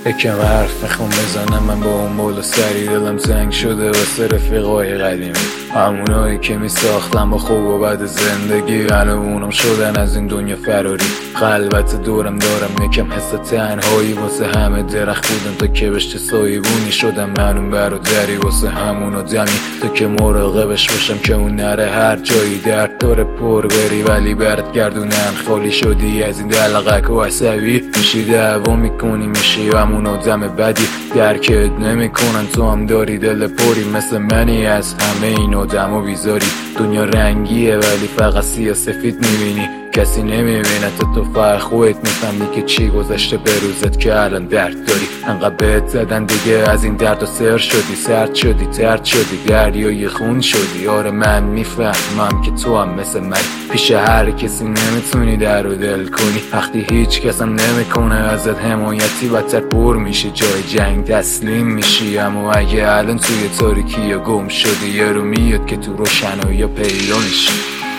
یکم حرف میخوام بزنم من با اون بالا سری، دلم زنگ شده واسه رفیقای قدیمی، همونایی که میساختم با خوب و بد زندگی، اونم شدن از این دنیا فراری. خلوت دورم دارم یکم حس تنهایی، واسه همه درخت بودم تا که بهش سایبونی شدم، من اون برادری واسه همون آدمی تا که مراقبش باشم که اون نره هر جایی درد داره پر بری، ولی برات گردونن خالی شدی از این دلقک و عصبی میشی، دعوا میکنی میشی همون آدم بدی، درکت نمیکنن تو هم داری دل پری مثل منی، از همه این آدم و بیزاری. دنیا رنگیه ولی فقط سیاه سفید میبینی، کسی نمیبینه تو فقط خودت میفهمی که چی گذشته به روزت که الان درد داری. انقدر بهت زدن دیگه از این درد و سر شدی، سرد شدی ترد شدی دریای خون شدی. آره من میفهمم که تو هم مثل من پیش هر کسی نمیتونی در و دل کنی، وقتی هیچ کس هم نمیکنه ازت حمایتی بدتر پر میشی، جای جنگ تسلیم میشی. اما اگه الان توی تاریکی یا گم شدی یه رو میاد که تو روشنایی پیدا میشی.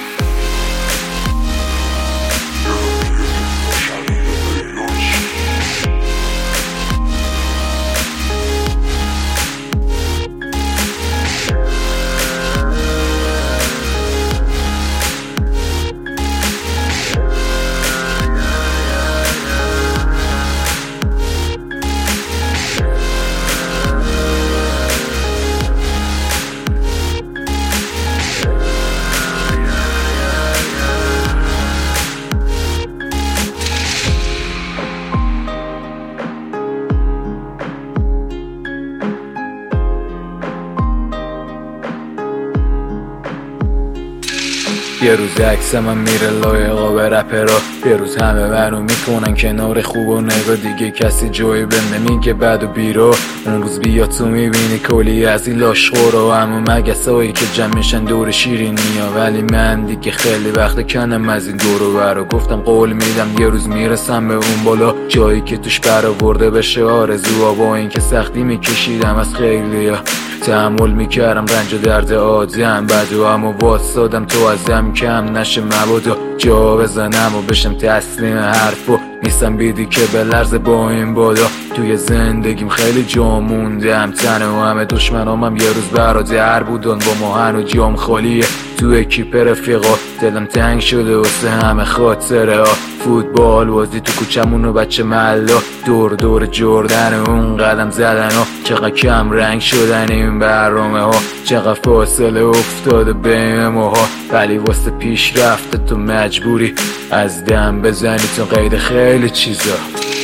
یه روز عکس من میره لایقا به رپرا، یه روز همه منو میکنن کنار خوب و نگاه، دیگه کسی جوی بهم نمیگه بد و بیرو. اون روز بیا تو میبینی کلی از این لاشخورا، اما مگسایی که جمع میشن دور شیرینیا، ولی من دیگه خیلی وقت کنم از این دور و برا. گفتم قول میدم یه روز میرسم به اون بالا، جایی که توش برآورده بشه آرزوها. با این که سختی میکشیدم از خیلیا، تحمل میکردم رنج و درد آدم بدو، اما واسادم تو ازم کم نشه مبادا جا بزنم و بشم تسلیم حرفو. نیستم بیدی که به لرز با این بادا، توی زندگیم خیلی جا موندم تنه و همه دشمنامم یه روز برادر بودن، با ما هنو جام خالیه تو اکیپ رفیقا. دلم تنگ شده واسه همه خاطره ها، فوتبال بازی تو کوچمون و بچه محلا، دور دور جردن اون قدم زدن ها، چقدر کم رنگ شدن این برنامه ها، چقدر فاصله افتاده بین ماها، ولی واسه پیش رفته تو مجبوری از دم بزنی تو قید خیلی چیزا.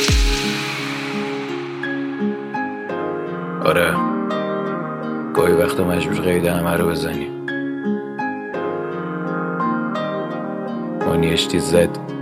آره گاهی وقتا مجبور قید همه رو بزنی. مانی اشتی زد